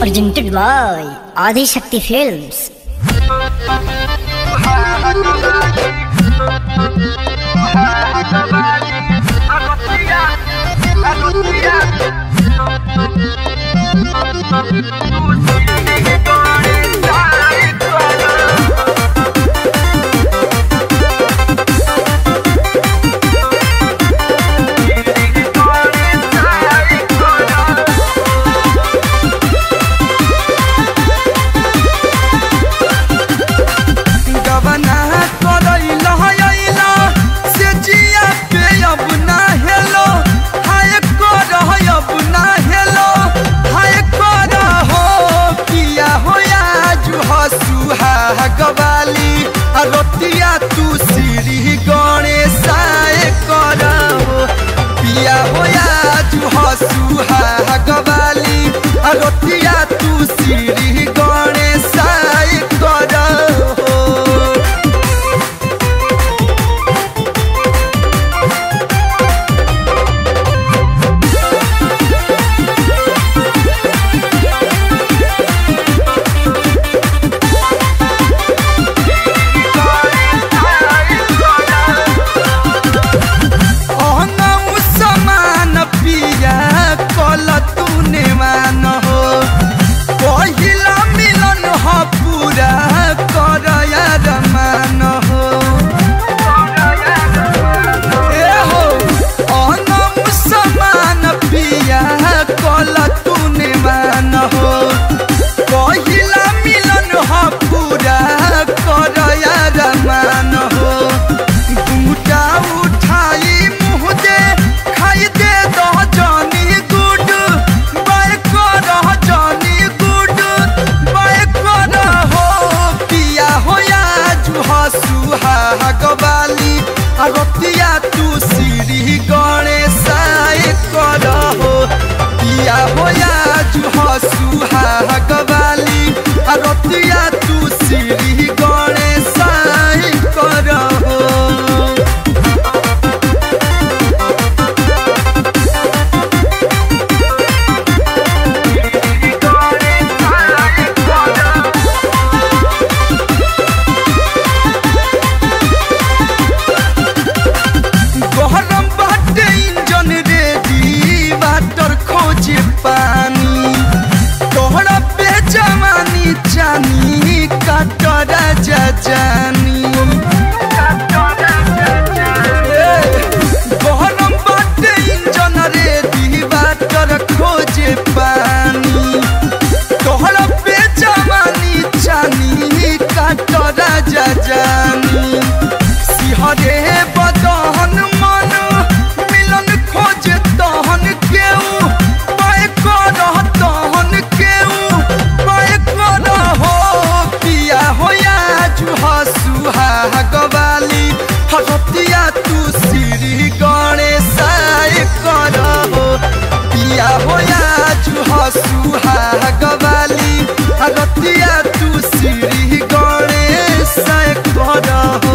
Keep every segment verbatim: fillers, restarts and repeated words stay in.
Presented by Adi Shakti Films. Gawali रोतिया तू सीरी गणेश कर पिया होया जू हसुहा गवाली रोतिया तू सीरी गणेश कर गवाली रोतिया तू सीरी गणेश कर हो पिया होया जू हसुहा गवाली रोतिया तू सीरी गणेश कर हो पानी तोहरा पे जवानी जानी काटरा जानी गहरम बाटे इंजन रे दीवाटर खोजे पानी तोहरा पे जवानी जानी काटरा जानी सिहरे बदहन मन मिलन खोजे तहन केऊ गवाली रोतिया तू सीरी गणेश कर हो पिया होया जू हसुहा गवाली रोतिया तू सीरी गणेश कर हो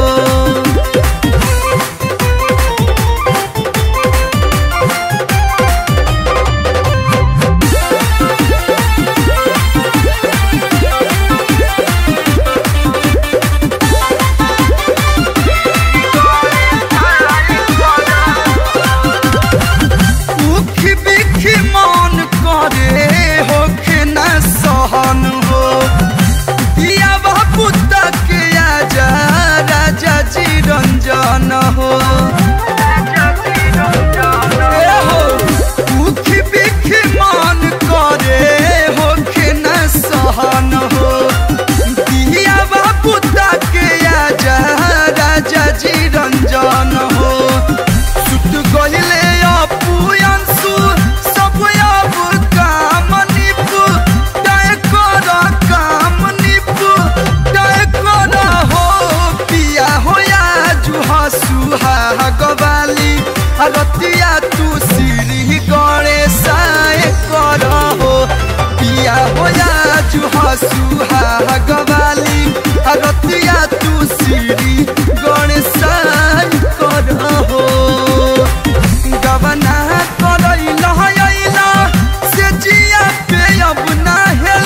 सहन हो दिया बाबू तक आजा राजा जी रंजन हो उखी बिखी मन करे हो के न सहन हो दिया बाबू तक आजा राजा जी रंजन हो सुत गहिले अपू अंशु सब अब काम निपु काम निपु कर हो पिया होया जू हसुहा गवाली रोतिया तू सीरी गणेश कर हो पिया होया जू हसुहा गवाली रोतिया तू सीरी गणेश कर हो गवना कर से जिया पे अब ना हेल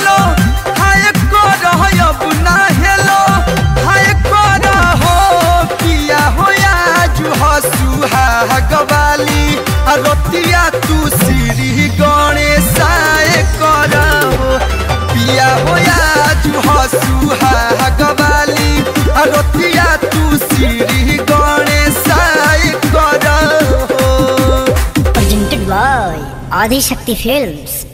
सुहागवाली रतिया तू श्री गणेशाय करहो पिया हो आज सुहागवाली रतिया तू श्री गणेशाय करहो। Presented by Adi Shakti Films.